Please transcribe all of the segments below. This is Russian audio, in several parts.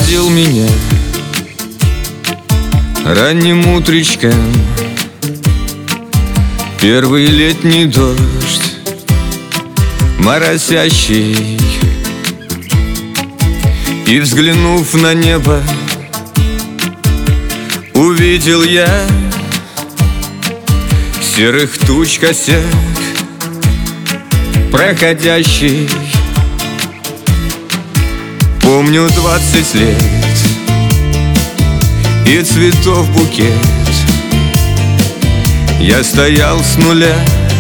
разбудил меня ранним утречком первый летний дождь, моросящий. И, взглянув на небо, увидел я серых туч косяк, проходящий. Помню 20 лет и цветов букет. Я стоял с нуля,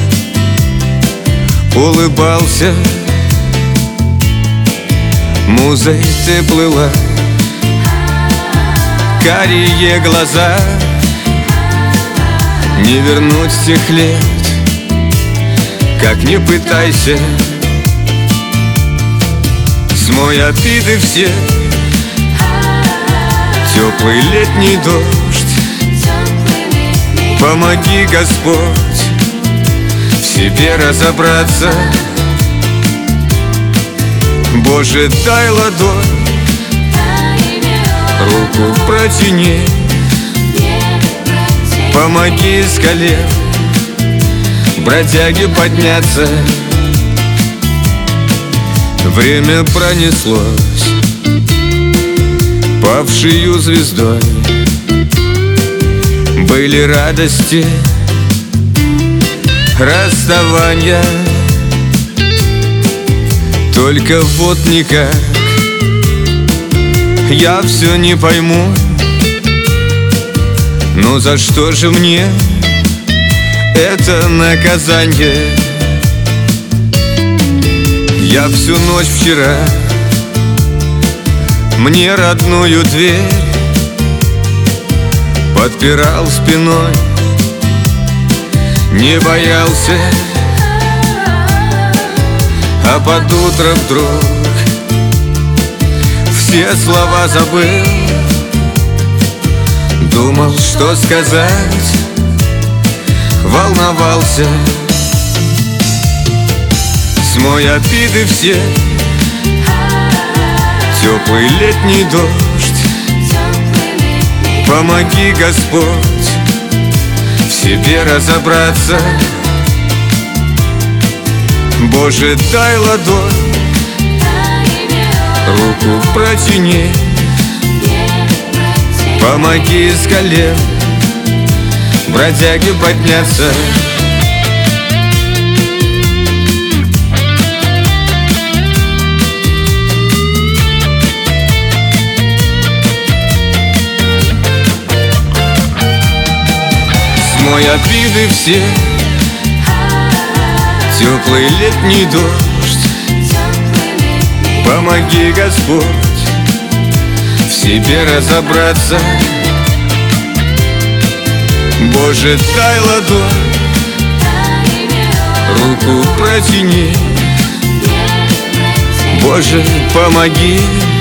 улыбался, музой ты плыла. Карие глаза, не вернуть тех лет, как не пытайся. Смой обиды все, теплый летний дождь. Помоги, Господь, в себе разобраться. Боже, дай ладонь, руку протяни. Помоги с колен бродяге подняться. Время пронеслось павшую звездой. Были радости, расставания, только вот никак я все не пойму. Ну за что же мне это наказание? Я всю ночь вчера мне родную дверь подпирал спиной, не боялся, а под утро вдруг все слова забыл. Думал, что сказать, волновался. Смой обиды все, теплый летний дождь. Помоги, Господь, в себе разобраться. Боже, дай ладонь, руку протяни. Помоги с колен бродяге подняться. Смой обиды все, теплый летний дождь. Помоги, Господь, в себе разобраться. Боже, дай ладонь, руку протяни. Боже, помоги.